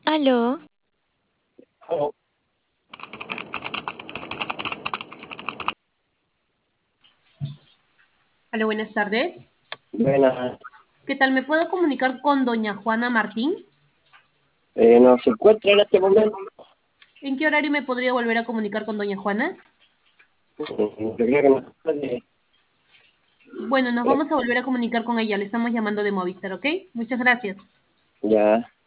Aló, Oh, Hola, buenas tardes. buenas. ¿Qué tal? ¿Me puedo comunicar con doña Juana Martín? No se encuentra en este momento. ¿En qué horario me podría volver a comunicar con doña Juana? Yo creo que no puede. Bueno, nos Pero vamos a volver a comunicar con ella. Le estamos llamando de Movistar, ¿ok? Muchas gracias. ya.